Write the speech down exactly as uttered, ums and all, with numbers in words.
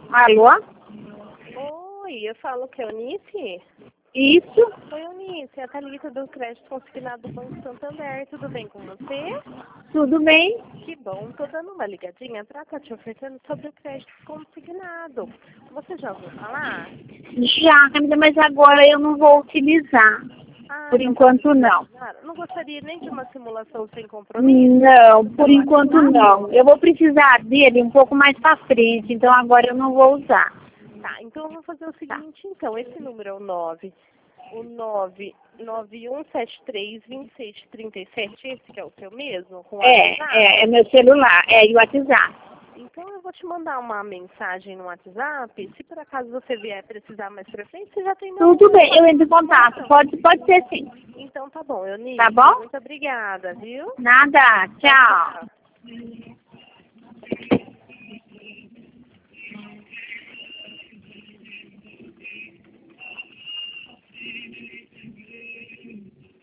Alô? Oi, eu falo que é Eunice? Isso? Oi, Eunice, é a Thalita do Crédito Consignado do Banco Santander. Tudo bem com você? Tudo bem? Que bom, tô dando uma ligadinha pra estar te ofertando sobre o crédito consignado. Você já ouviu falar? Já, Camila, mas agora eu não vou utilizar. Ah, Por não enquanto, não. pode- Não gostaria nem de uma simulação sem compromisso? Não, por Pelo enquanto WhatsApp? não. Eu vou precisar dele um pouco mais pra frente, então agora eu não vou usar. Tá, então eu vou fazer o Tá. seguinte, então. Esse número é o nove, o nove nove um sete três dois seis três sete, esse que é o seu mesmo? Com o WhatsApp? É, é, é meu celular, é e o WhatsApp. Então eu vou te mandar uma mensagem no WhatsApp. Se por acaso você vier precisar mais pra frente, você já tem meu Tudo número. bem, eu entro em contato. Pode, pode ser sim. Então tá bom, Eunice. Tá bom? Muito obrigada, viu? Nada, tchau.